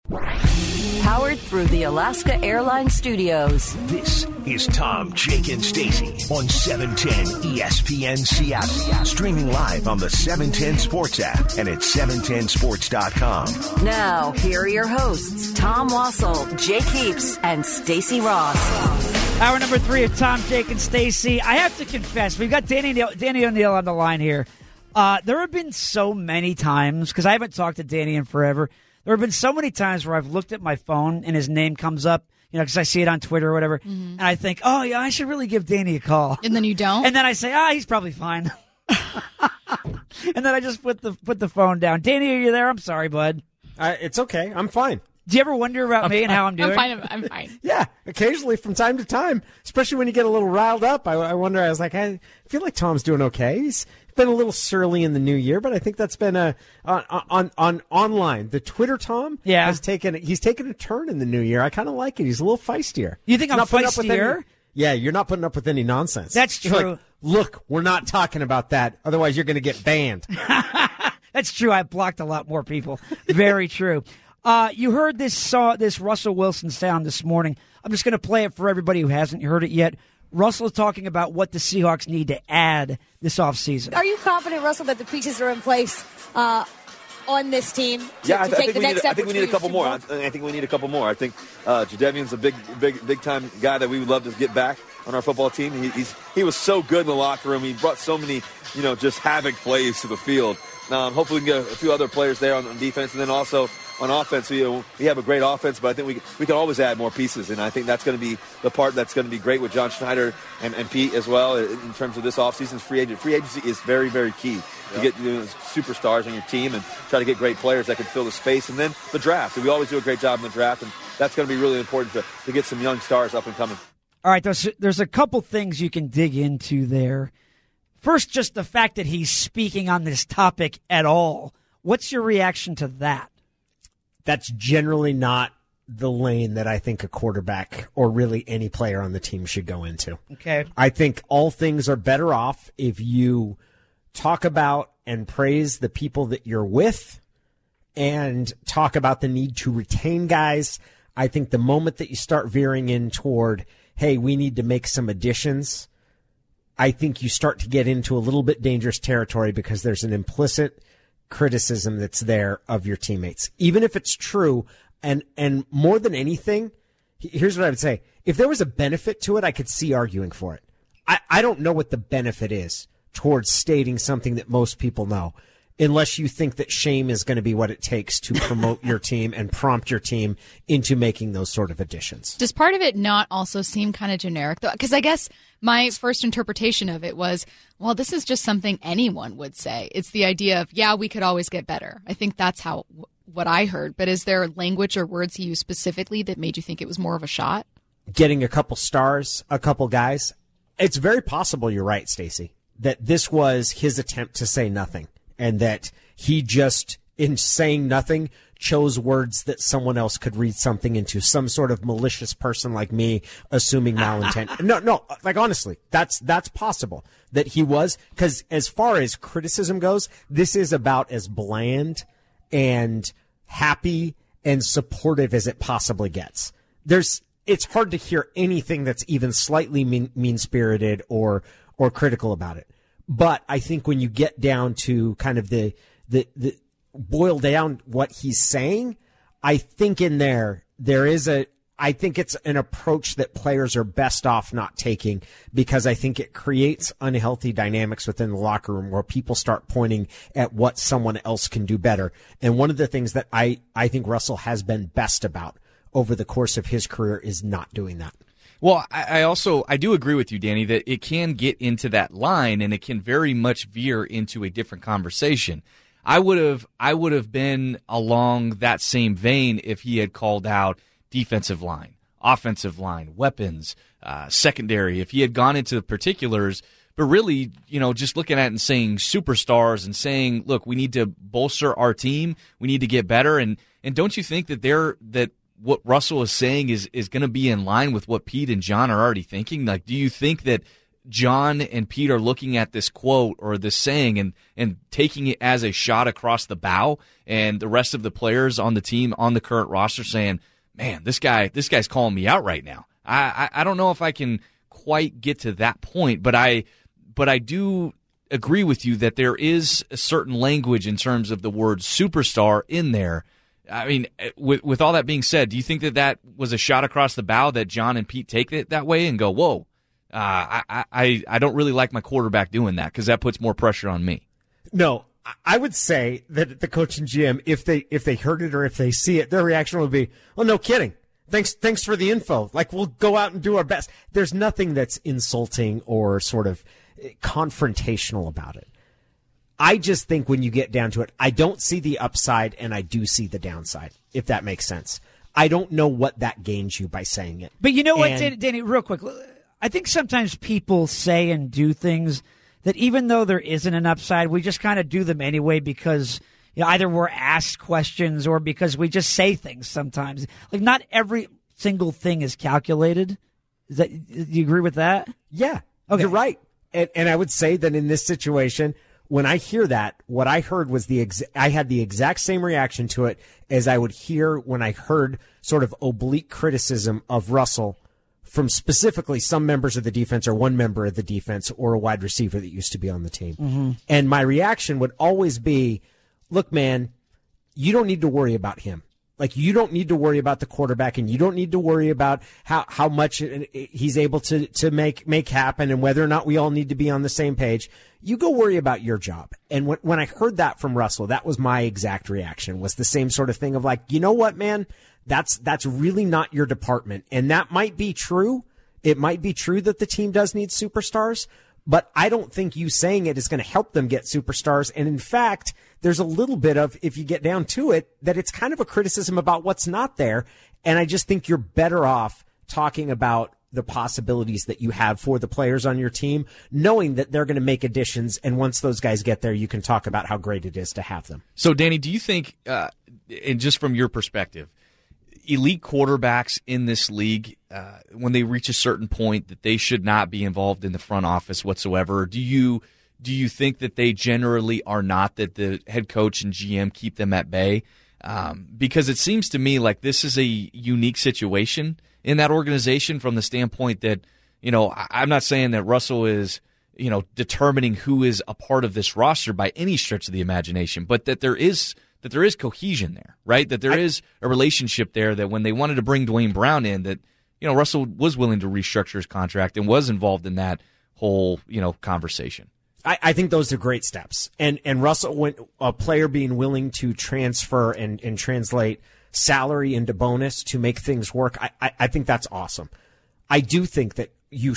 Powered through the Alaska Airlines Studios. This is Tom, Jake, and Stacy on 710 ESPN Seattle. Streaming live on the 710 Sports app and at 710sports.com. Now, here are your hosts, Tom Wassel, Jake Heaps, and Stacy Ross. Hour number 3 of Tom, Jake, and Stacy. I have to confess, we've got Danny O'Neill on the line here. There have been so many times, because I haven't talked to Danny in forever, there have been so many times where I've looked at my phone and his name comes up, because I see it on Twitter or whatever, and I think, oh, yeah, I should really give Danny a call. And then you don't? And then I say, he's probably fine. And then I just put the phone down. Danny, are you there? I'm sorry, bud. It's okay. I'm fine. Do you ever wonder about me and how I'm doing? I'm fine. Yeah, occasionally from time to time, especially when you get a little riled up, I wonder, I was like, I feel like Tom's doing okay. He's been a little surly in the new year, but I think that's been on online. The Twitter Tom he's taken a turn in the new year. I kind of like it. He's a little feistier. You think I'm feistier? Yeah, you're not putting up with any nonsense. That's true. Like, look, we're not talking about that. Otherwise, you're going to get banned. That's true. I blocked a lot more people. Very true. You heard this Russell Wilson sound this morning. I'm just going to play it for everybody who hasn't heard it yet. Russell's talking about what the Seahawks need to add this offseason. Are you confident, Russell, that the pieces are in place on this team I take the next step? I think we need a couple more. I think we need a couple more. I think Jadeveon's a big time guy that we would love to get back on our football team. He was so good in the locker room. He brought so many just havoc plays to the field. Hopefully we can get a few other players there on defense, and then also on offense. We have a great offense, but I think we can always add more pieces, and I think that's going to be the part that's going to be great with John Schneider and Pete as well in terms of this offseason's free agent. Free agency is very, very key to get superstars on your team and try to get great players that can fill the space. And then the draft. We always do a great job in the draft, and that's going to be really important to get some young stars up and coming. All right, there's a couple things you can dig into there. First, just the fact that he's speaking on this topic at all. What's your reaction to that? That's generally not the lane that I think a quarterback or really any player on the team should go into. Okay. I think all things are better off if you talk about and praise the people that you're with and talk about the need to retain guys. I think the moment that you start veering in toward, hey, we need to make some additions, I think you start to get into a little bit dangerous territory because there's an implicit criticism that's there of your teammates. Even if it's true, and more than anything, here's what I would say. If there was a benefit to it, I could see arguing for it. I don't know what the benefit is towards stating something that most people know, unless you think that shame is going to be what it takes to promote your team and prompt your team into making those sort of additions. Does part of it not also seem kind of generic, though? Because I guess my first interpretation of it was, well, this is just something anyone would say. It's the idea of, we could always get better. I think that's what I heard. But is there language or words he used specifically that made you think it was more of a shot? Getting a couple stars, a couple guys. It's very possible you're right, Stacey, that this was his attempt to say nothing. And that he just, in saying nothing, chose words that someone else could read something into. Some sort of malicious person like me assuming malintent. No, like honestly, that's possible that he was. Because as far as criticism goes, this is about as bland and happy and supportive as it possibly gets. It's hard to hear anything that's even slightly mean-spirited or critical about it. But I think when you get down to kind of the boil down what he's saying, I think in there is I think it's an approach that players are best off not taking, because I think it creates unhealthy dynamics within the locker room where people start pointing at what someone else can do better. And one of the things that I think Russell has been best about over the course of his career is not doing that. Well, I do agree with you, Danny, that it can get into that line and it can very much veer into a different conversation. I would have been along that same vein if he had called out defensive line, offensive line, weapons, secondary, if he had gone into the particulars. But really, just looking at it and saying superstars and saying, look, we need to bolster our team, we need to get better. And don't you think that what Russell is saying is going to be in line with what Pete and John are already thinking? Like, do you think that John and Pete are looking at this quote or this saying and taking it as a shot across the bow, and the rest of the players on the team on the current roster saying, man, this guy's calling me out right now. I don't know if I can quite get to that point, but I do agree with you that there is a certain language in terms of the word superstar in there. I mean, with all that being said, do you think that was a shot across the bow that John and Pete take it that way and go, whoa, I don't really like my quarterback doing that because that puts more pressure on me? No, I would say that the coach and GM, if they heard it or if they see it, their reaction would be, well, no kidding. Thanks for the info. Like, we'll go out and do our best. There's nothing that's insulting or sort of confrontational about it. I just think when you get down to it, I don't see the upside and I do see the downside, if that makes sense. I don't know what that gains you by saying it. But you know what, Danny, real quick, I think sometimes people say and do things that even though there isn't an upside, we just kind of do them anyway because either we're asked questions or because we just say things sometimes. Like, not every single thing is calculated. Do you agree with that? Yeah, okay. You're right. And I would say that in this situation, when I hear that, what I heard was I had the exact same reaction to it as I would hear when I heard sort of oblique criticism of Russell from specifically some members of the defense or one member of the defense or a wide receiver that used to be on the team. Mm-hmm. And my reaction would always be, look, man, you don't need to worry about him. Like, you don't need to worry about the quarterback, and you don't need to worry about how much he's able to make happen and whether or not we all need to be on the same page. You go worry about your job. And when I heard that from Russell, that was my exact reaction, was the same sort of thing of like, you know what, man, that's really not your department. And that might be true. It might be true that the team does need superstars, but I don't think you saying it is going to help them get superstars. And in fact, there's a little bit of, if you get down to it, that it's kind of a criticism about what's not there. And I just think you're better off talking about the possibilities that you have for the players on your team, knowing that they're going to make additions. And once those guys get there, you can talk about how great it is to have them. So, Danny, do you think, and just from your perspective, elite quarterbacks in this league, when they reach a certain point, that they should not be involved in the front office whatsoever? Do you think that they generally are not, that the head coach and GM keep them at bay? Because it seems to me like this is a unique situation in that organization from the standpoint that, I'm not saying that Russell is, determining who is a part of this roster by any stretch of the imagination, but that there is cohesion there, right? That there is a relationship there, that when they wanted to bring Dwayne Brown in, that, Russell was willing to restructure his contract and was involved in that whole, conversation. I think those are great steps. And Russell, a player being willing to transfer and translate salary into bonus to make things work, I think that's awesome. I do think that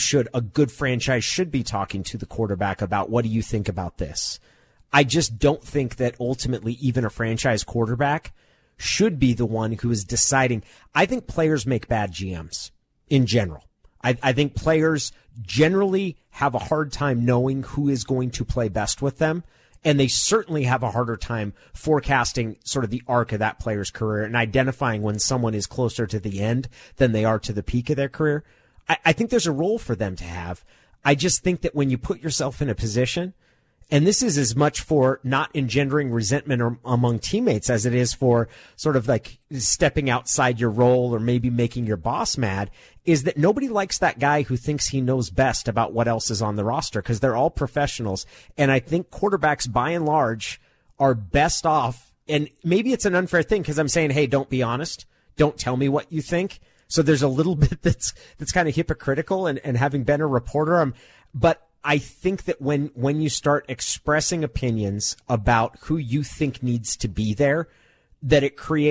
a good franchise should be talking to the quarterback about, what do you think about this? I just don't think that ultimately even a franchise quarterback should be the one who is deciding. I think players make bad GMs in general. I think players generally have a hard time knowing who is going to play best with them, and they certainly have a harder time forecasting sort of the arc of that player's career and identifying when someone is closer to the end than they are to the peak of their career. I think there's a role for them to have. I just think that when you put yourself in a position, and this is as much for not engendering resentment among teammates as it is for sort of like stepping outside your role or maybe making your boss mad, is that nobody likes that guy who thinks he knows best about what else is on the roster, because they're all professionals. And I think quarterbacks, by and large, are best off. And maybe it's an unfair thing because I'm saying, hey, don't be honest. Don't tell me what you think. So there's a little bit that's kind of hypocritical, and having been a reporter, but I think that when you start expressing opinions about who you think needs to be there, that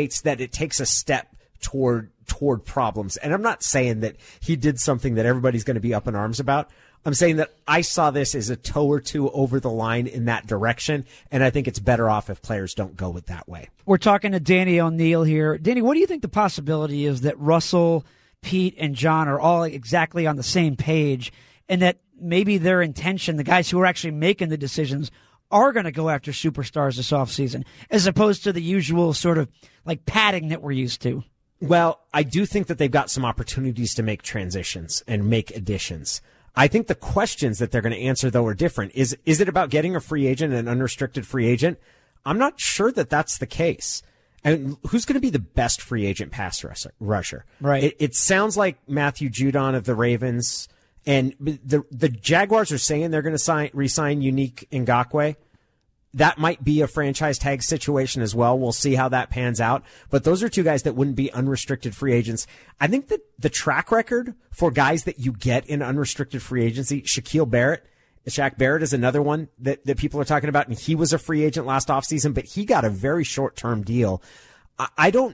it takes a step toward problems. And I'm not saying that he did something that everybody's going to be up in arms about. I'm saying that I saw this as a toe or two over the line in that direction, and I think it's better off if players don't go it that way. We're talking to Danny O'Neil here. Danny, what do you think the possibility is that Russell, Pete, and John are all exactly on the same page, and that maybe their intention, the guys who are actually making the decisions, are going to go after superstars this offseason, as opposed to the usual sort of like padding that we're used to? Well, I do think that they've got some opportunities to make transitions and make additions. I think the questions that they're going to answer, though, are different. Is it about getting a free agent, an unrestricted free agent? I'm not sure that that's the case. And who's going to be the best free agent pass rusher? Right. It sounds like Matthew Judon of the Ravens, and the Jaguars are saying they're going to re-sign Unique Ngakoue. That might be a franchise tag situation as well. We'll see how that pans out. But those are two guys that wouldn't be unrestricted free agents. I think that the track record for guys that you get in unrestricted free agency, Shaq Barrett is another one that people are talking about, and he was a free agent last offseason, but he got a very short-term deal. I don't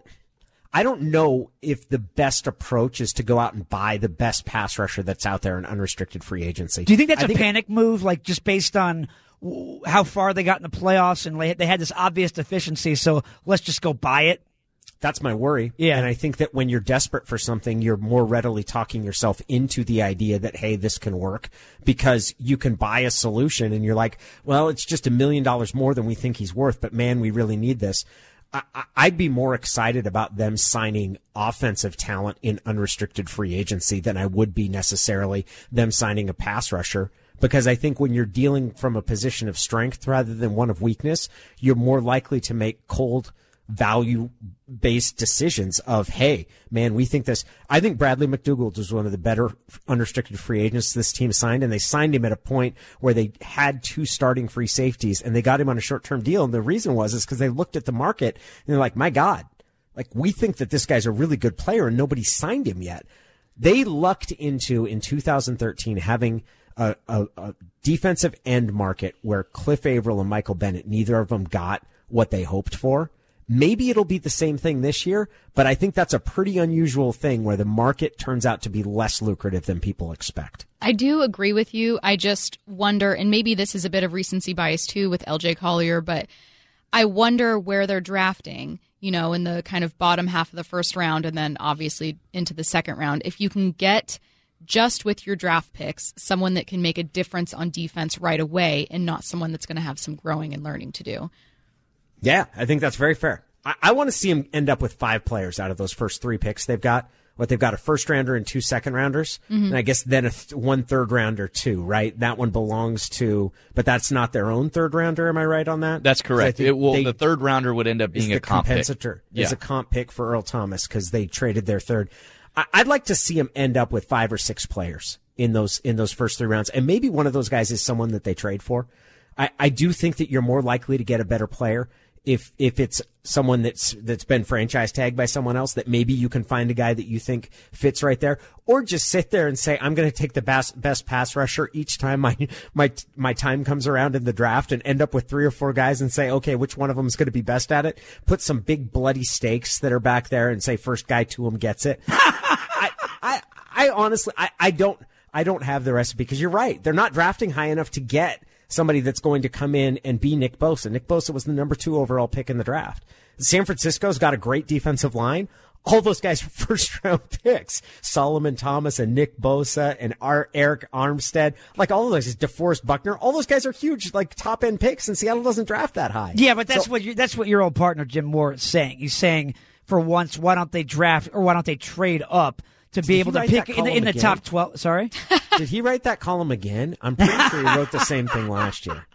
know if the best approach is to go out and buy the best pass rusher that's out there in unrestricted free agency. Do you think that's a panic move, like just based on how far they got in the playoffs and they had this obvious deficiency, so let's just go buy it? That's my worry. Yeah. And I think that when you're desperate for something, you're more readily talking yourself into the idea that, hey, this can work, because you can buy a solution and you're like, well, it's just $1 million more than we think he's worth, but man, we really need this. I'd be more excited about them signing offensive talent in unrestricted free agency than I would be necessarily them signing a pass rusher. Because I think when you're dealing from a position of strength rather than one of weakness, you're more likely to make cold value-based decisions of, hey, man, we think this. I think Bradley McDougald was one of the better unrestricted free agents this team signed, and they signed him at a point where they had 2 starting free safeties, and they got him on a short-term deal. And the reason was because they looked at the market, and they're like, my God, like, we think that this guy's a really good player, and nobody signed him yet. They lucked into, in 2013, having a defensive end market where Cliff Averill and Michael Bennett, neither of them got what they hoped for. Maybe it'll be the same thing this year, but I think that's a pretty unusual thing where the market turns out to be less lucrative than people expect. I do agree with you. I just wonder, and maybe this is a bit of recency bias too with LJ Collier, but I wonder where they're drafting, in the kind of bottom half of the first round and then obviously into the second round. If you can get just with your draft picks, someone that can make a difference on defense right away and not someone that's going to have some growing and learning to do. Yeah, I think that's very fair. I want to see him end up with 5 players out of those first 3 picks they've got. They've got a first rounder and 2 second rounders. Mm-hmm. And I guess then one third rounder too, right? That one belongs to, but that's not their own third rounder. Am I right on that? That's correct. The third rounder would end up being a comp pick. It's a comp pick for Earl Thomas because they traded their third. I'd like to see him end up with 5 or 6 players in those first 3 rounds. And maybe one of those guys is someone that they trade for. I do think that you're more likely to get a better player if it's someone that's been franchise tagged by someone else, that maybe you can find a guy that you think fits right there, or just sit there and say, I'm going to take the best pass rusher each time my time comes around in the draft and end up with 3 or 4 guys and say, okay, which one of them is going to be best at it? Put some big bloody stakes that are back there and say first guy to them gets it. I honestly, I don't have the recipe, because you're right. They're not drafting high enough to get somebody that's going to come in and be Nick Bosa. Nick Bosa was the number 2 overall pick in the draft. San Francisco's got a great defensive line. All those guys are first-round picks. Solomon Thomas and Nick Bosa and Eric Armstead. Like, all of those, DeForest Buckner. All those guys are huge, like, top-end picks, and Seattle doesn't draft that high. Yeah, but that's what your old partner, Jim Moore, is saying. He's saying, for once, why don't they draft, or why don't they trade up to be able to pick in the top 12? Sorry? Did he write that column again? I'm pretty sure he wrote the same thing last year.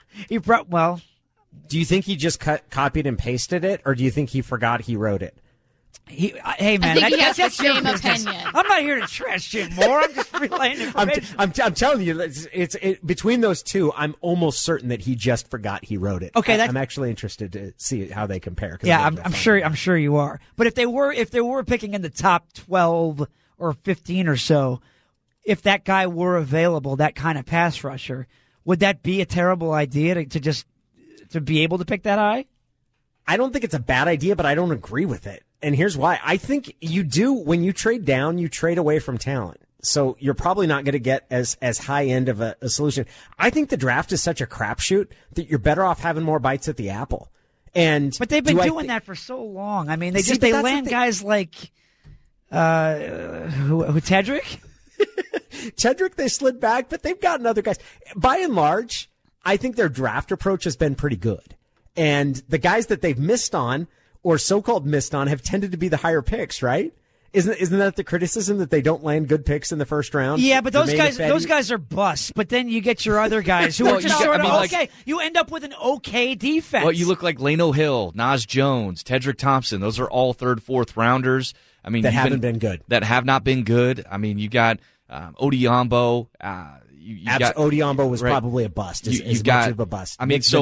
Do you think he just copied and pasted it, or do you think he forgot he wrote it? Hey man, I think he has the same opinion. I'm not here to trash Jim Moore. I'm just relaying information. I'm telling you, it's between those two. I'm almost certain that he just forgot he wrote it. Okay, I'm actually interested to see how they compare. Yeah, I'm sure you are. But if they were picking in the top 12 or 15 or so, if that guy were available, that kind of pass rusher, would that be a terrible idea to be able to pick that high? I don't think it's a bad idea, but I don't agree with it. And here's why. I think you do, when you trade down, you trade away from talent. So you're probably not going to get as high end of a solution. I think the draft is such a crapshoot that you're better off having more bites at the apple. But they've been doing that for so long. I mean, they land guys like Tedrick? Tedrick, they slid back, but they've gotten other guys. By and large, I think their draft approach has been pretty good. And the guys that they've missed on, or so-called missed on, have tended to be the higher picks, right? Isn't that the criticism that they don't land good picks in the first round? Yeah, but those guys are busts. But then you get your other guys who are just sort of okay. You end up with an okay defense. Well, you look like Lano Hill, Naz Jones, Tedrick Thompson. Those are all third, fourth rounders. I mean, that haven't been good. That have not been good. I mean, you got Odiombo. Odiombo was probably a bust. Much of a bust. I mean,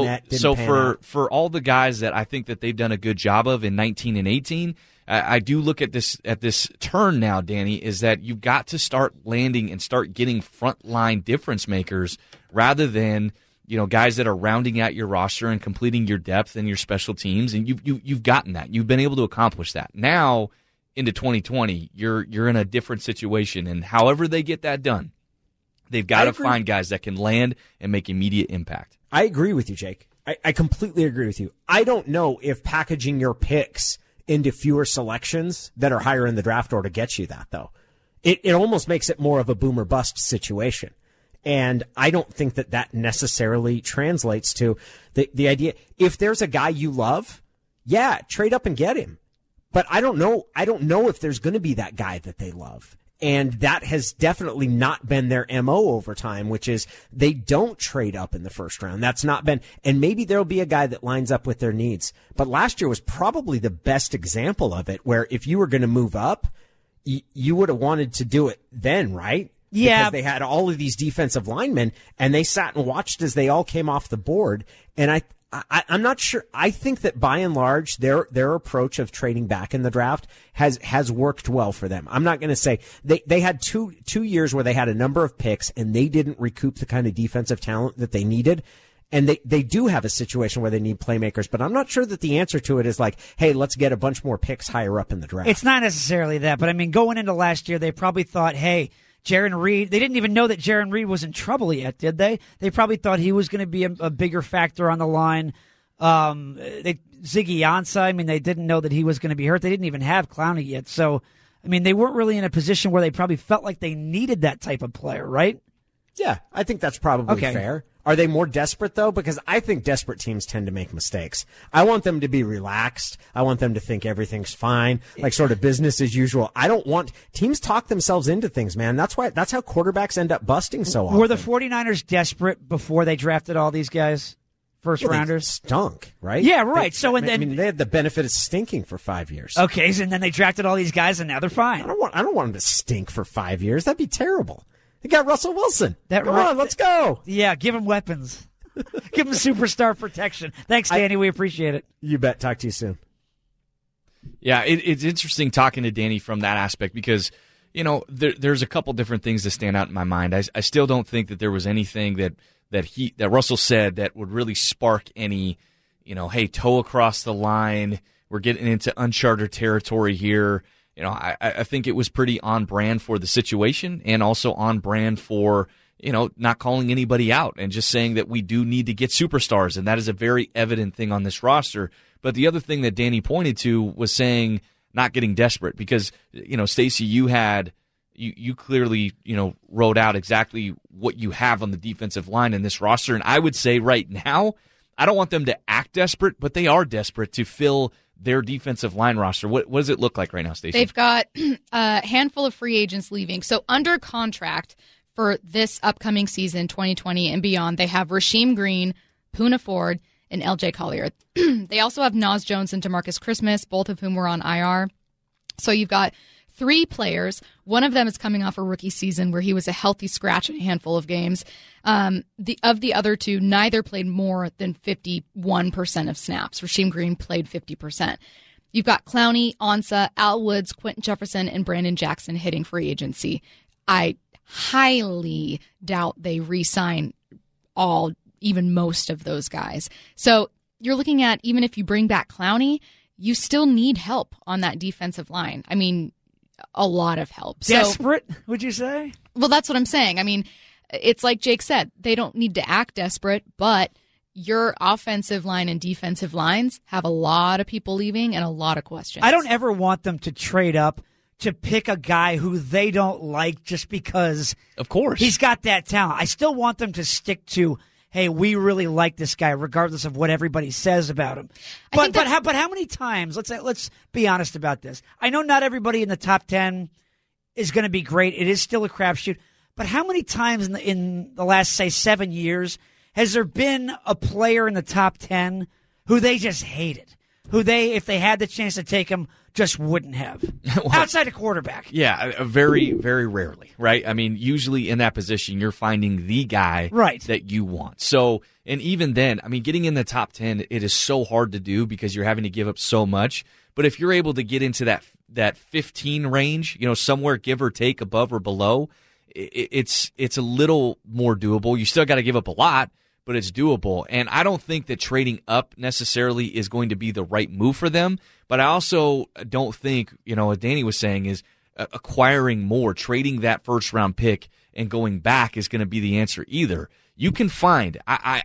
for all the guys that I think that they've done a good job of in 19 and 18. I do look at this turn now, Danny, is that you've got to start landing and start getting frontline difference makers rather than guys that are rounding out your roster and completing your depth and your special teams. And you've gotten that. You've been able to accomplish that. Now into 2020, you're in a different situation, and however they get that done, they've got to find guys that can land and make immediate impact. I agree with you, Jake. I completely agree with you. I don't know if packaging your picks into fewer selections that are higher in the draft order gets you that, though. It almost makes it more of a boom or bust situation. And I don't think that necessarily translates to the idea. If there's a guy you love, yeah, trade up and get him. But I don't know if there's going to be that guy that they love. And that has definitely not been their MO over time, which is they don't trade up in the first round. That's not been, and maybe there'll be a guy that lines up with their needs. But last year was probably the best example of it, where if you were going to move up, you would have wanted to do it then, right? Yeah. Because they had all of these defensive linemen, and they sat and watched as they all came off the board. And I'm not sure. I think that by and large, their approach of trading back in the draft has worked well for them. I'm not going to say they had two years where they had a number of picks and they didn't recoup the kind of defensive talent that they needed. And they do have a situation where they need playmakers, but I'm not sure that the answer to it is like, hey, let's get a bunch more picks higher up in the draft. It's not necessarily that, but I mean, going into last year, they probably thought, hey, Jarran Reed, they didn't even know that Jarran Reed was in trouble yet, did they? They probably thought he was going to be a bigger factor on the line. Ziggy Ansah, I mean, they didn't know that he was going to be hurt. They didn't even have Clowney yet. So, I mean, they weren't really in a position where they probably felt like they needed that type of player, right? Yeah, I think that's probably fair. Are they more desperate, though? Because I think desperate teams tend to make mistakes. I want them to be relaxed. I want them to think everything's fine, like sort of business as usual. I don't want teams talk themselves into things, man. That's how quarterbacks end up busting so often. Were the 49ers desperate before they drafted all these guys? First rounders stunk, right? Yeah, right. I mean, they had the benefit of stinking for 5 years. Okay, and then they drafted all these guys, and now they're fine. I don't want them to stink for 5 years. That'd be terrible. They got Russell Wilson. Come on, let's go. Yeah, give him weapons. Give him superstar protection. Thanks, Danny. We appreciate it. You bet. Talk to you soon. Yeah, it's interesting talking to Danny from that aspect because, there's a couple different things that stand out in my mind. I still don't think that there was anything that Russell said that would really spark any, hey, toe across the line. We're getting into uncharted territory here. I think it was pretty on brand for the situation and also on brand for, not calling anybody out and just saying that we do need to get superstars. And that is a very evident thing on this roster. But the other thing that Danny pointed to was saying not getting desperate because, Stacey, you clearly, wrote out exactly what you have on the defensive line in this roster. And I would say right now, I don't want them to act desperate, but they are desperate to fill their defensive line roster. What does it look like right now, Stacey? They've got a handful of free agents leaving. So under contract for this upcoming season, 2020 and beyond, they have Rasheem Green, Poona Ford, and LJ Collier. They also have Naz Jones and DeMarcus Christmas, both of whom were on IR. So you've got 3 players. One of them is coming off a rookie season where he was a healthy scratch in a handful of games. Of the other 2, neither played more than 51% of snaps. Rasheem Green played 50%. You've got Clowney, Ansah, Al Woods, Quentin Jefferson, and Brandon Jackson hitting free agency. I highly doubt they re-sign even most of those guys. So you're looking at, even if you bring back Clowney, you still need help on that defensive line. I mean, a lot of help. Desperate, would you say? Well, that's what I'm saying. I mean, it's like Jake said, they don't need to act desperate, but your offensive line and defensive lines have a lot of people leaving and a lot of questions. I don't ever want them to trade up to pick a guy who they don't like just because of course he's got that talent. I still want them to stick to, hey, we really like this guy, regardless of what everybody says about him. But how many times? Let's be honest about this. I know not everybody in the top 10 is going to be great. It is still a crapshoot. But how many times in the last, say, 7 years has there been a player in the top 10 who they just hated? Who they, if they had the chance to take him, just wouldn't have. Outside a quarterback. Yeah, very, very rarely, right? I mean, usually in that position, you're finding the guy that you want. So, and even then, I mean, getting in the top 10, it is so hard to do because you're having to give up so much. But if you're able to get into that 15 range, somewhere give or take above or below, it's a little more doable. You still got to give up a lot, but it's doable. And I don't think that trading up necessarily is going to be the right move for them. But I also don't think, what Danny was saying is acquiring more, trading that first-round pick and going back is going to be the answer either. You can find,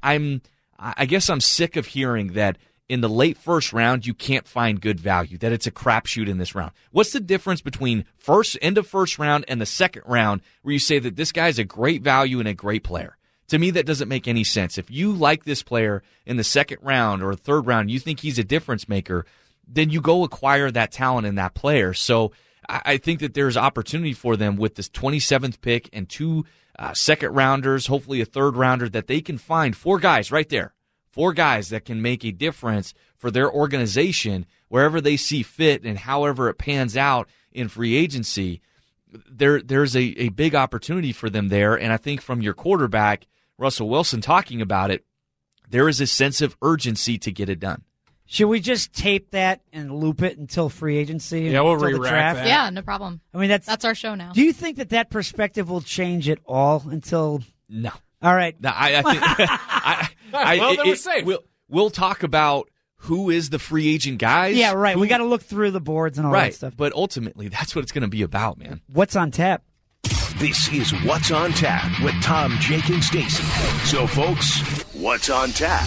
I guess I'm sick of hearing that in the late first round you can't find good value, that it's a crapshoot in this round. What's the difference between end of first round and the second round where you say that this guy's a great value and a great player? To me, that doesn't make any sense. If you like this player in the second round or third round, you think he's a difference maker, then you go acquire that talent in that player. So I think that there's opportunity for them with this 27th pick and 2 second rounders, hopefully a third rounder, that they can find 4 guys right there, 4 guys that can make a difference for their organization wherever they see fit and however it pans out in free agency. There's a big opportunity for them there. And I think from your quarterback, Russell Wilson, talking about it, there is a sense of urgency to get it done. Should we just tape that and loop it until free agency? Yeah, we'll until the re-rack draft? that. Yeah, no problem. I mean, that's our show now. Do you think that perspective will change at all until? No. All right. No, I think then we're safe. We'll talk about who is the free agent guys. Yeah, right. We got to look through the boards and all that stuff. But ultimately, that's what it's going to be about, man. What's on tap? This is What's on Tap with Tom, Jake, and Stacy. So, folks, what's on tap?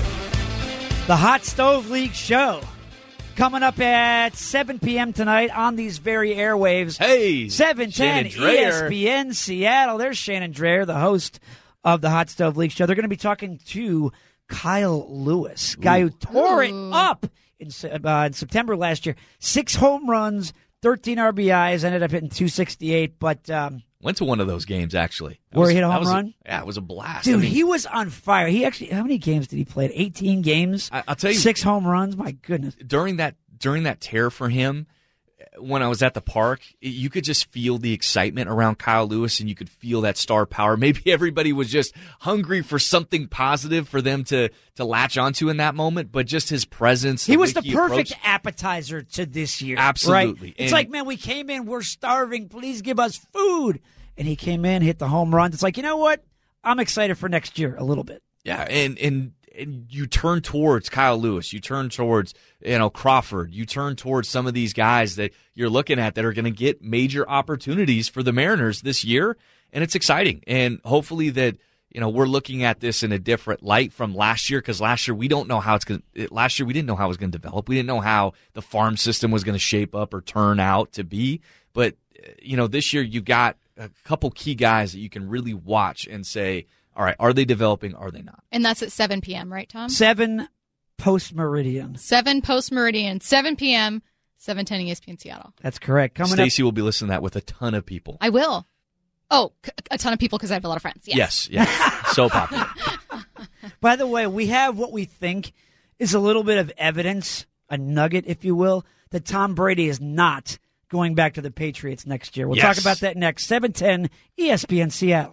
The Hot Stove League show coming up at 7 p.m. tonight on these very airwaves. Hey, 710 ESPN Seattle. There's Shannon Dreher, the host of the Hot Stove League show. They're going to be talking to Kyle Lewis, guy who tore it up in September last year. 6 home runs, 13 RBIs, ended up hitting 268, but went to one of those games, actually. Where he hit a home run? Yeah, it was a blast. Dude, he was on fire. He actually, how many games did he play? 18 games? I'll tell you. 6 home runs? My goodness. During that tear for him, when I was at the park, you could just feel the excitement around Kyle Lewis, and you could feel that star power. Maybe everybody was just hungry for something positive for them to latch onto in that moment, but just his presence. He was the perfect appetizer to this year. Absolutely. Right? It's like, man, we came in, we're starving, please give us food. And he came in, hit the home runs. It's like, you know what? I'm excited for next year a little bit. Yeah, and you turn towards Kyle Lewis, you turn towards Crawford, you turn towards some of these guys that you're looking at that are going to get major opportunities for the Mariners this year, and it's exciting. And hopefully that we're looking at this in a different light from last year, because last year we don't know how it's going. Last year we didn't know how it was going to develop. We didn't know how the farm system was going to shape up or turn out to be. But this year you got a couple key guys that you can really watch and say, all right, are they developing? Are they not? And that's at 7 p.m., right, Tom? 7 post-meridian. 7 post-meridian, 7 p.m., 710 ESPN Seattle. That's correct. Stacey will be listening to that with a ton of people. I will. Oh, a ton of people because I have a lot of friends. Yes. So popular. By the way, we have what we think is a little bit of evidence, a nugget, if you will, that Tom Brady is not going back to the Patriots next year. We'll talk about that next. 710 ESPN Seattle.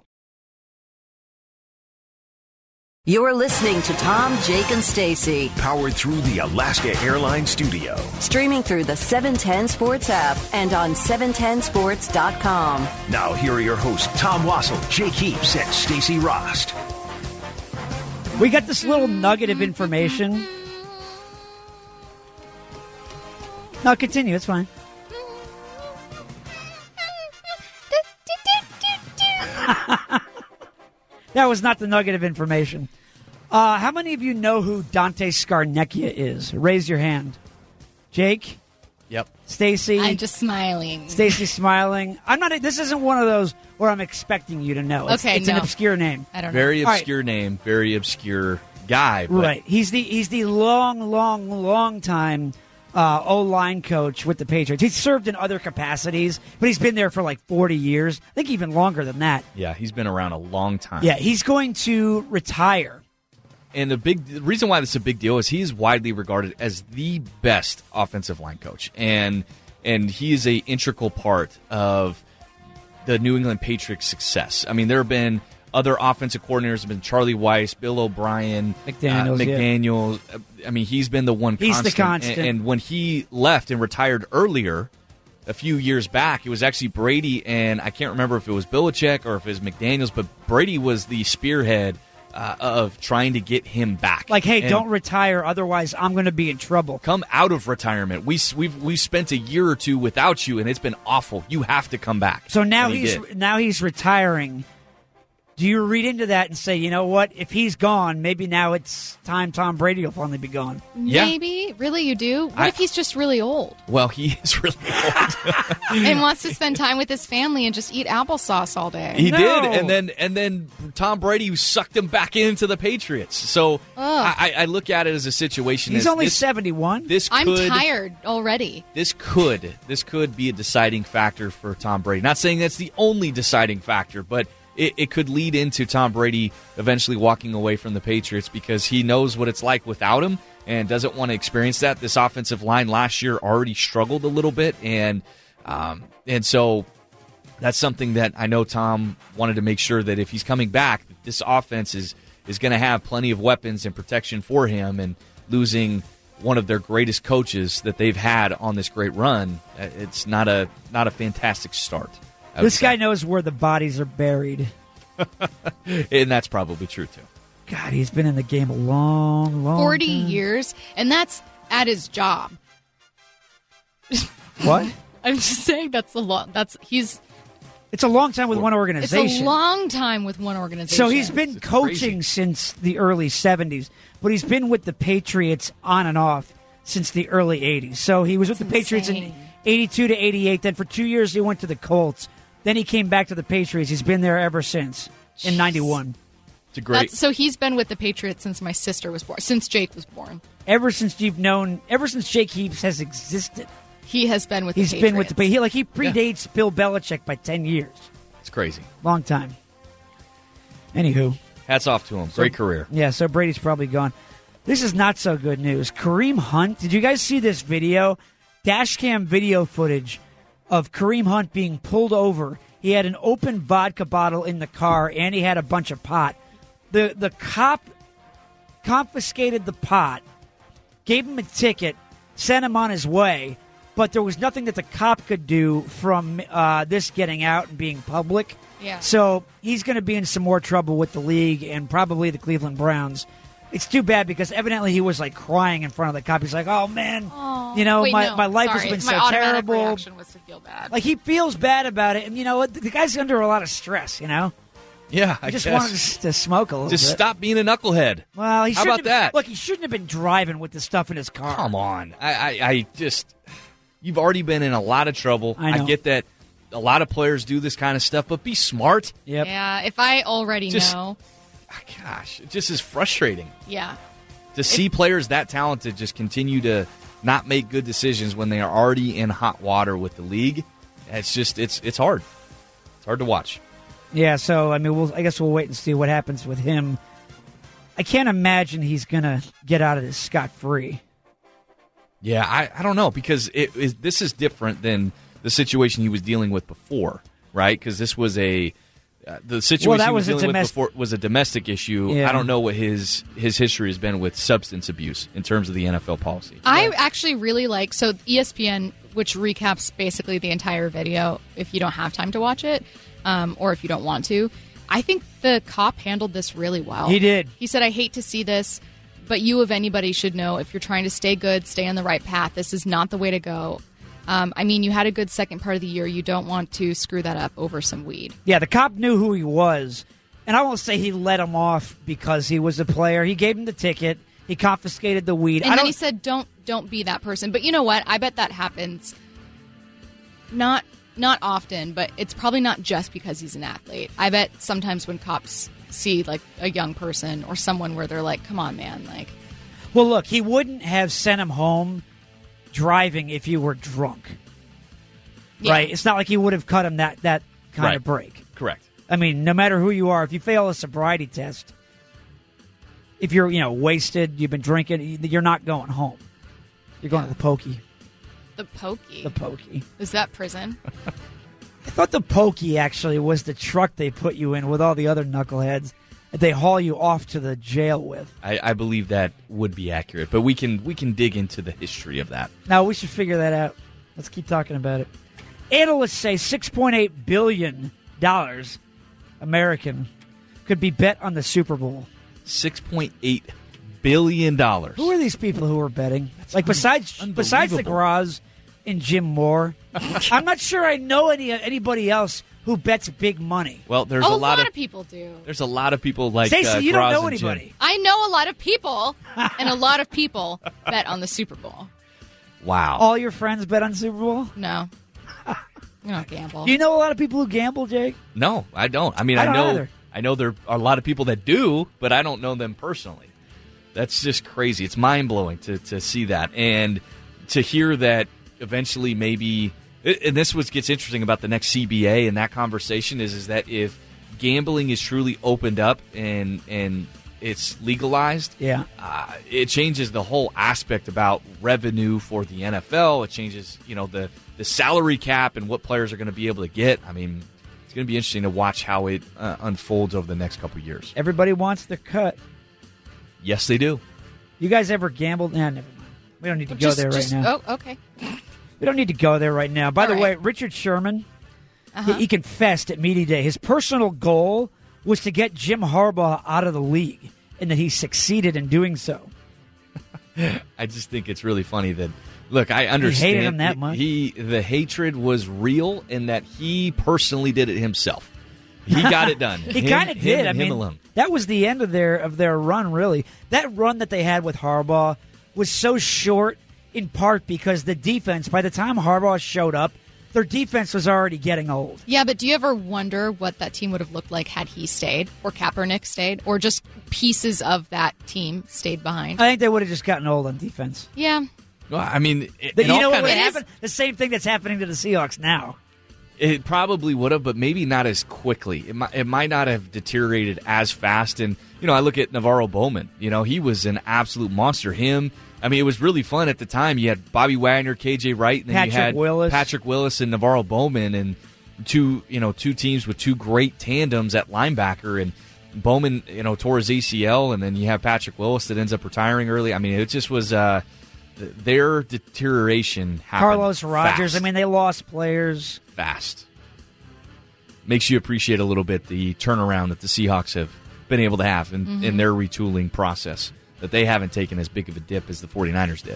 You're listening to Tom, Jake, and Stacy. Powered through the Alaska Airlines studio. Streaming through the 710 Sports app and on 710sports.com. Now here are your hosts, Tom Wassel, Jake Heaps, and Stacy Rost. We got this little nugget of information. No, continue. It's fine. That was not the nugget of information. How many of you know who Dante Scarnecchia is? Raise your hand. Jake? Yep. Stacy? I'm just smiling. Stacy smiling. I'm not. This isn't one of those where I'm expecting you to know. It's an obscure name. I don't know. Very obscure name. Very obscure guy. But Right. He's the long time O-line coach with the Patriots. He's served in other capacities, but he's been there for like 40 years. I think even longer than that. Yeah, he's been around a long time. Yeah, he's going to retire. And the reason why this is a big deal is he is widely regarded as the best offensive line coach, and he is a integral part of the New England Patriots' success. I mean, there have been other offensive coordinators, have been Charlie Weiss, Bill O'Brien, McDaniels. I mean, he's been the one. He's the constant. And when he left and retired earlier, a few years back, it was actually Brady, and I can't remember if it was Belichick or if it was McDaniels, but Brady was the spearhead of trying to get him back. Like, hey, don't retire, otherwise I'm going to be in trouble. Come out of retirement. We've spent a year or two without you, and it's been awful. You have to come back. So now he's retiring. Do you read into that and say, you know what? If he's gone, maybe now it's time Tom Brady will finally be gone. Yeah. Maybe. Really, you do? What if he's just really old? Well, he is really old. And wants to spend time with his family and just eat applesauce all day. He did, and then Tom Brady sucked him back into the Patriots. So I look at it as a situation. He's only 71. I'm tired already. This could be a deciding factor for Tom Brady. Not saying that's the only deciding factor, but it could lead into Tom Brady eventually walking away from the Patriots because he knows what it's like without him and doesn't want to experience that. This offensive line last year already struggled a little bit, and so that's something that I know Tom wanted to make sure that if he's coming back, this offense is going to have plenty of weapons and protection for him, and losing one of their greatest coaches that they've had on this great run, it's not a fantastic start. This guy knows where the bodies are buried. And that's probably true, too. God, he's been in the game a long 40 time. years, and that's at his job. What? I'm just saying that's a lot. It's a long time with one organization. It's a long time with one organization. So he's been coaching since the early 70s, but he's been with the Patriots on and off since the early 80s. So he was with the Patriots in 82 to 88. Then for 2 years he went to the Colts. Then he came back to the Patriots. He's been there ever since in 91. It's a great. So he's been with the Patriots since my sister was born, since Jake was born. Ever since Jake Heaps has existed. He has been with the Patriots. He's been with the Patriots. He predates Bill Belichick by 10 years. It's crazy. Long time. Anywho. Hats off to him. Great career. Yeah, so Brady's probably gone. This is not so good news. Kareem Hunt, did you guys see this video? Dashcam video footage of Kareem Hunt being pulled over. He had an open vodka bottle in the car, and he had a bunch of pot. The cop confiscated the pot, gave him a ticket, sent him on his way, but there was nothing that the cop could do from this getting out and being public. Yeah. So he's going to be in some more trouble with the league and probably the Cleveland Browns. It's too bad because evidently he was like crying in front of the cop. He's like, "Oh man, my life has been so terrible." My automatic reaction was to feel bad. Like he feels bad about it, and you know what? The guy's under a lot of stress. You know. Yeah, I just wanted to smoke a little bit. Just stop being a knucklehead. Well, how about that? Look, he shouldn't have been driving with the stuff in his car. Come on, I just you've already been in a lot of trouble. I know. I get that. A lot of players do this kind of stuff, but be smart. Yep. Yeah, if I already know. Gosh, it just is frustrating. Yeah. To see players that talented just continue to not make good decisions when they are already in hot water with the league, it's just it's hard. It's hard to watch. Yeah, so I mean, I guess we'll wait and see what happens with him. I can't imagine he's gonna get out of this scot-free. Yeah, I don't know because this is different than the situation he was dealing with before, right? Because this was the situation he was dealing with before was a domestic issue. Yeah. I don't know what his history has been with substance abuse in terms of the NFL policy. I actually really like, so ESPN, which recaps basically the entire video if you don't have time to watch it, or if you don't want to. I think the cop handled this really well. He did. He said, I hate to see this, but you of anybody should know if you're trying to stay good, stay on the right path, this is not the way to go. I mean, you had a good second part of the year. You don't want to screw that up over some weed. Yeah, the cop knew who he was, and I won't say he let him off because he was a player. He gave him the ticket. He confiscated the weed. And then he said, don't be that person. But you know what? I bet that happens not often, but it's probably not just because he's an athlete. I bet sometimes when cops see like a young person or someone where they're like, come on, man. Like, well, look, he wouldn't have sent him home driving if you were drunk. Yeah. Right? It's not like he would have cut him that kind of break. Correct. I mean, no matter who you are, if you fail a sobriety test, if you're, wasted, you've been drinking, you're not going home. You're going to the pokey. the pokey. The pokey. Is that prison? I thought the pokey actually was the truck they put you in with all the other knuckleheads that they haul you off to the jail with. I believe that would be accurate, but we can dig into the history of that. Now, we should figure that out. Let's keep talking about it. Analysts say $6.8 billion American could be bet on the Super Bowl. $6.8 billion. Who are these people who are betting? Like, besides the Graz and Jim Moore, I'm not sure I know anybody else who bets big money. Well, there's a lot lot of people do. There's a lot of people like Stacey, you don't Graz know and Jim. anybody. I know a lot of people, and a lot of people bet on the Super Bowl. Wow. All your friends bet on Super Bowl? No. You don't gamble. Do you know a lot of people who gamble, Jake? No, I don't. I mean, I don't I know there are a lot of people that do, but I don't know them personally. That's just crazy. It's mind-blowing to see that. And to hear that eventually maybe, and this what gets interesting about the next CBA and that conversation is that if gambling is truly opened up and it's legalized, it changes the whole aspect about revenue for the NFL. It changes, the salary cap and what players are going to be able to get. I mean, it's going to be interesting to watch how it unfolds over the next couple of years. Everybody wants their cut. Yes, they do. You guys ever gambled? Nah, never mind. We don't need to go there right now. Oh, okay. We don't need to go there right now. By the All way, right. Richard Sherman, he confessed at Media Day his personal goal was to get Jim Harbaugh out of the league, and that he succeeded in doing so. I just think it's really funny that, look, I understand. You hated him that much? The hatred was real and that he personally did it himself. He got it done. He kind of did. Him alone. That was the end of their run, really. That run that they had with Harbaugh was so short in part because the defense, by the time Harbaugh showed up, their defense was already getting old. Yeah, but do you ever wonder what that team would have looked like had he stayed, or Kaepernick stayed, or just pieces of that team stayed behind? I think they would have just gotten old on defense. Yeah. Well, I mean, You know what would It is- happen? The same thing that's happening to the Seahawks now. It probably would have, but maybe not as quickly. It might not have deteriorated as fast. And, I look at Navarro Bowman. He was an absolute monster. It was really fun at the time. You had Bobby Wagner, KJ Wright, and then you had Patrick Willis and Navarro Bowman, and two teams with two great tandems at linebacker. And Bowman, tore his ACL, and then you have Patrick Willis that ends up retiring early. I mean, it just was their deterioration happened Carlos Rogers. fast. They lost players. Fast. Makes you appreciate a little bit the turnaround that the Seahawks have been able to have in their retooling process, that they haven't taken as big of a dip as the 49ers did.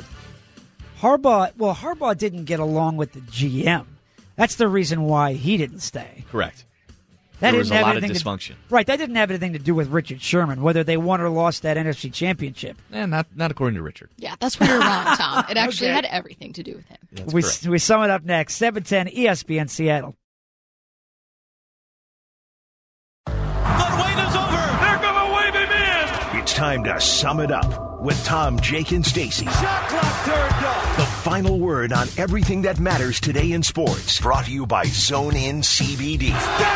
Harbaugh didn't get along with the GM. That's the reason why he didn't stay. Correct. That There was didn't a have lot of anything dysfunction. Right, that didn't have anything to do with Richard Sherman, whether they won or lost that NFC championship. Not according to Richard. Yeah, that's where you're wrong, Tom. It actually Okay. had everything to do with him. That's We correct. sum it up next. 710 ESPN Seattle. It's time to sum it up with Tom, Jake, and Stacey. Shot clock turned off. The final word on everything that matters today in sports. Brought to you by Zone In CBD.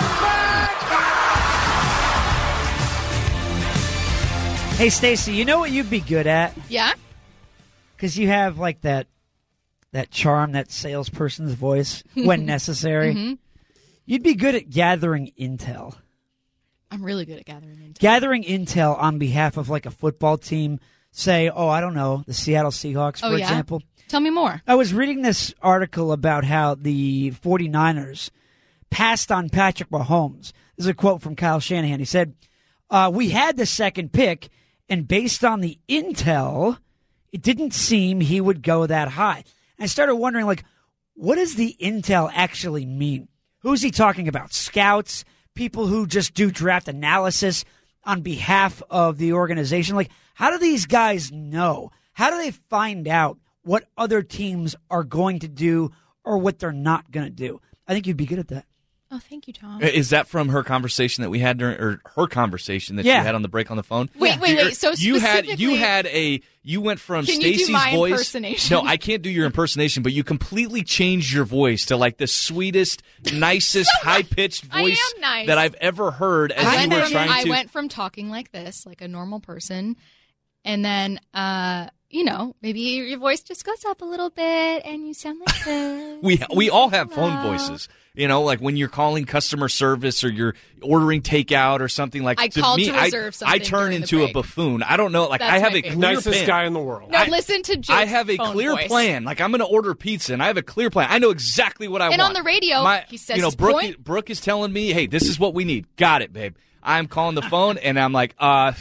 Hey, Stacey, you know what you'd be good at? Yeah? Because you have like that charm, that salesperson's voice when necessary. You'd be good at gathering intel. I'm really good at gathering intel. Gathering intel on behalf of like a football team, say, I don't know, the Seattle Seahawks, for example. Tell me more. I was reading this article about how the 49ers passed on Patrick Mahomes. This is a quote from Kyle Shanahan. He said, we had the second pick, and based on the intel, it didn't seem he would go that high. And I started wondering, like, what does the intel actually mean? Who's he talking about? Scouts? People who just do draft analysis on behalf of the organization? Like, How do these guys know? How do they find out what other teams are going to do or what they're not going to do? I think you'd be good at that. Oh, thank you, Tom. Is that from her conversation that we had during, or her conversation that she had on the break on the phone? Wait. So you specifically, went from can you do Stacey's my voice. Impersonation? No, I can't do your impersonation, but you completely changed your voice to like the sweetest, nicest, high-pitched voice I am nice. that I've ever heard. As you were trying I to. went from talking like this, like a normal person, and then, maybe your voice just goes up a little bit, and you sound like this. We all have phone voices. Like when you're calling customer service or you're ordering takeout or something like. I called to reserve something. I turn into a buffoon. I don't know. Like That's I have my a favorite. clear Nicest plan. guy in the world. No, listen to Jake's I have a phone clear voice. plan. Like I'm going to order pizza, and I have a clear plan. I know exactly what I want. And on the radio, he says his Brooke, point. Brooke is telling me, "Hey, this is what we need." Got it, babe. I'm calling the phone, and I'm like, I'm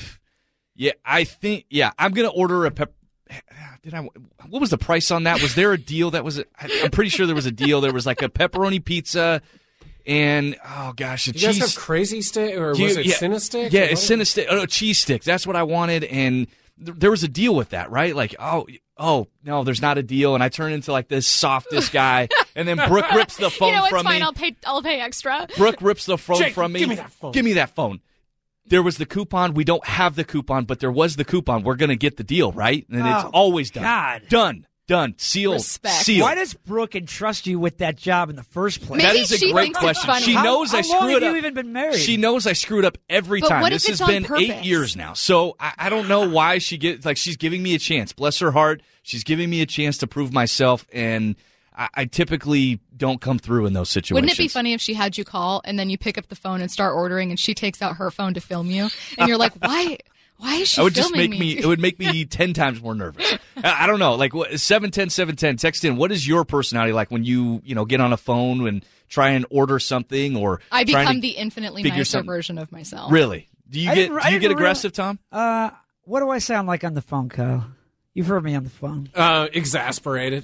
going to order a pepper. What was the price on that? Was there a deal that was? I'm pretty sure there was a deal. There was like a pepperoni pizza, and oh gosh, a You guys cheese. have Crazy Stick, or was it Cinnestick? Yeah, it's Cinnestick. Oh, cheese sticks. That's what I wanted, and there was a deal with that, right? Like, oh no, there's not a deal, and I turn into like this softest guy, and then Brooke rips the phone from me. I'll pay extra. Brooke rips the phone Jake, from me. give me that phone. Give me that phone. There was the coupon. We don't have the coupon, but there was the coupon. We're going to get the deal, right? And it's always done. God. Done. Sealed. Respect. Sealed. Why does Brooke entrust you with that job in the first place? That Maybe is a she great thinks it's question. funny. She knows I How long screw have it up. you even been married? She knows I screw it up every But time. what if This it's has on been purpose? 8 years now. So I don't know why she gets like she's giving me a chance. Bless her heart. She's giving me a chance to prove myself, and I typically don't come through in those situations. Wouldn't it be funny if she had you call and then you pick up the phone and start ordering, and she takes out her phone to film you, and you're like, why? Why is she It would just filming make me. It would make me 10 times more nervous. I don't know. Like 710-710. Text in. What is your personality like when you get on a phone and try and order something or I trying become to the infinitely figure nicer something- version of myself. Really? Do you I get didn't- do I you get didn't aggressive, Tom? What do I sound like on the phone, Kyle? You've heard me on the phone. Exasperated.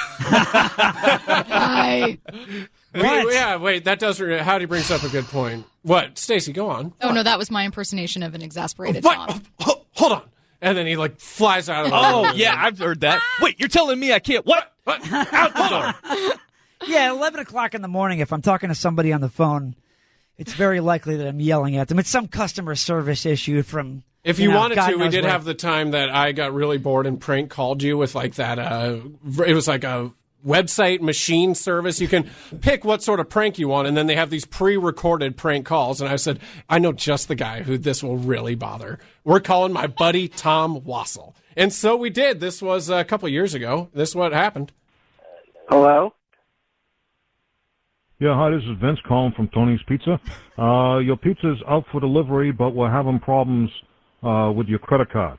Hi. Wait. That does. Howdy brings up a good point. What, Stacey? Go on. Oh no, that was my impersonation of an exasperated What? Tom. Hold on. And then he flies out of the room. Oh yeah, I've heard that. Wait, you're telling me I can't? What? Out the door. Yeah, 11 o'clock in the morning, if I'm talking to somebody on the phone, it's very likely that I'm yelling at them. It's some customer service issue from... If you wanted God to, we knows did where. have the time that I got really bored and prank called you with that. It was like a website machine service. You can pick what sort of prank you want, and then they have these pre-recorded prank calls. And I said, I know just the guy who this will really bother. We're calling my buddy Tom Wassel. And so we did. This was a couple years ago. This is what happened. Hello? Yeah, hi, this is Vince calling from Tony's Pizza. Your pizza's out for delivery, but we're having problems with your credit card.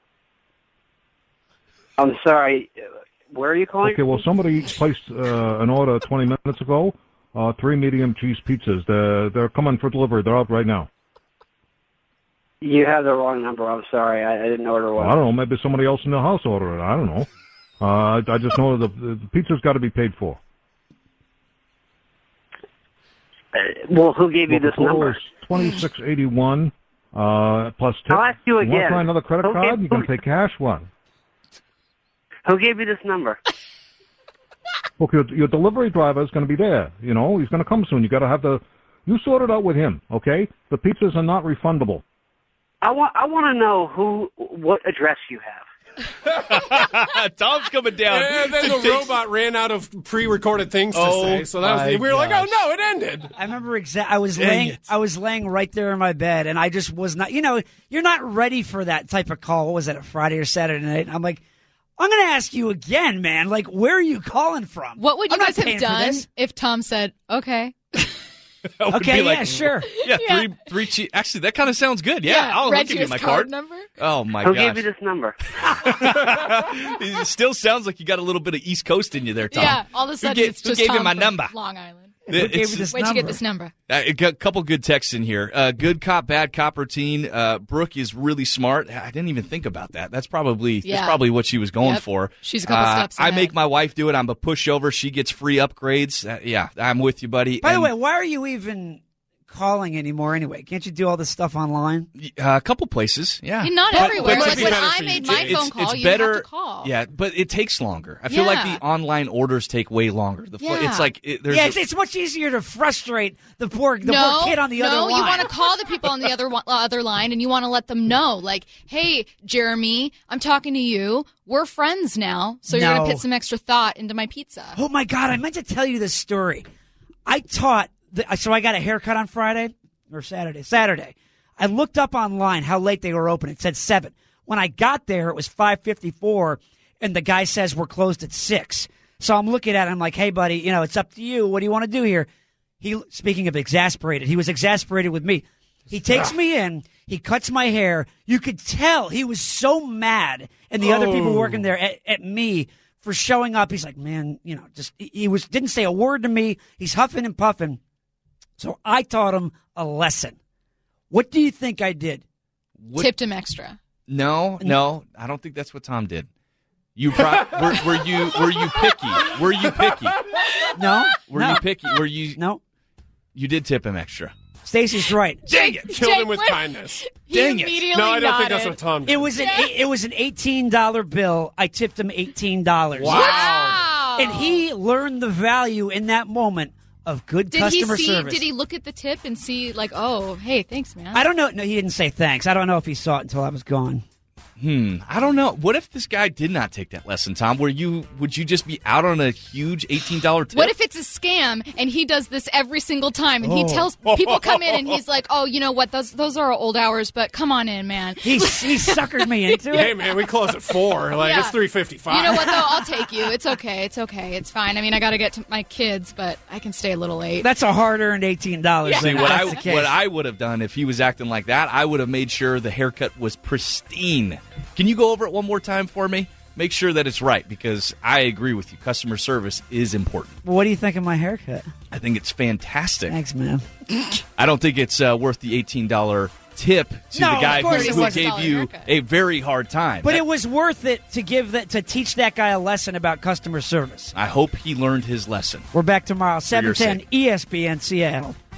I'm sorry. Where are you calling? Okay, well, somebody placed an order 20 minutes ago, 3 medium cheese pizzas. They're coming for delivery. They're out right now. You have the wrong number. I'm sorry. I didn't order one. I don't know. Maybe somebody else in the house ordered it. I don't know. I just know the pizza's got to be paid for. Well, who gave you this number? $26.81 plus tip. I'll ask you again. Want to try another credit card? You can pay cash one. Who gave you this number? Look, your delivery driver is going to be there. He's going to come soon. You got to have you sort it out with him, okay? The pizzas are not refundable. I want to know what address you have. Tom's coming down. And then the robot ran out of pre-recorded things to say. So that was we were like, oh no, it ended. I remember I was laying right there in my bed, and I just was not. You're not ready for that type of call. What was it, a Friday or Saturday night? And I'm like, I'm going to ask you again, man. Like, where are you calling from? What would you I'm not guys have paying for done this. if Tom said, okay? Okay, yeah, sure. Yeah, three cheese. Actually, that kind of sounds good. Yeah, I'll read give you you my his card number. Oh my Who gosh. gave you this number? It still sounds like you got a little bit of East Coast in you there, Tom. Yeah, all of a sudden Who it's just gave Tom you my from number? Long Island. Who gave you this Where'd number? you get this number? A couple good texts in here. Good cop, bad cop routine. Brooke is really smart. I didn't even think about that. That's probably what she was going for. She's a couple steps I ahead. make my wife do it. I'm a pushover. She gets free upgrades. Yeah, I'm with you, buddy. By the way, why are you even calling anymore anyway? Can't you do all this stuff online? A couple places, yeah. Not everywhere. but Like be when better I for you, made my Jay. phone call, it's you better, have to call. Yeah, but it takes longer. I feel like Yeah. the online orders take way longer. Yeah. It's like there's Yeah, it's much easier to frustrate the poor kid on the other line. No, you want to call the people on the other line, and you want to let them know, like, hey, Jeremy, I'm talking to you. We're friends now, so you're going No. to put some extra thought into my pizza. Oh my God! I meant to tell you this story. I taught. So I got a haircut on Friday or Saturday. Saturday. I looked up online how late they were open. It said 7. When I got there, it was 5:54, and the guy says we're closed at 6. So I'm looking at it. I'm like, hey, buddy, it's up to you. What do you want to do here? Speaking of exasperated, he was exasperated with me. He takes me in. He cuts my hair. You could tell he was so mad, and the other people working there at me for showing up. He's like, man, he didn't say a word to me. He's huffing and puffing. So I taught him a lesson. What do you think I did? Tipped him extra. No, I don't think that's what Tom did. You were you picky? Were you picky? No. Were you picky? Were you? No. You did tip him extra. Stacey's right. Dang it! Killed him with kindness. Dang it! Immediately No, I don't think nodded. that's what Tom did. It was an $18 bill. I tipped him $18. Wow. And he learned the value in that moment of good customer service. Did he look at the tip and see, like, oh, hey, thanks, man? I don't know. No, he didn't say thanks. I don't know if he saw it until I was gone. I don't know. What if this guy did not take that lesson, Tom? Would you just be out on a huge $18 tip? What if it's a scam and he does this every single time and he tells people come in and he's like, oh, you know what, those are old hours, but come on in, man. He suckered me into it. Hey, man, we close at 4. Like, Yeah. it's 3:55. You know what, though? I'll take you. It's okay. It's fine. I mean, I got to get to my kids, but I can stay a little late. That's a hard-earned $18. See, if what that's the case. I would have done if he was acting like that, I would have made sure the haircut was pristine. Can you go over it one more time for me? Make sure that it's right, because I agree with you. Customer service is important. What do you think of my haircut? I think it's fantastic. Thanks, man. I don't think it's worth the $18 tip to No, the guy of course it who wasn't. gave you a very hard time. But it was worth it to teach that guy a lesson about customer service. I hope he learned his lesson. We're back tomorrow, For your 7:10 ESPN Seattle.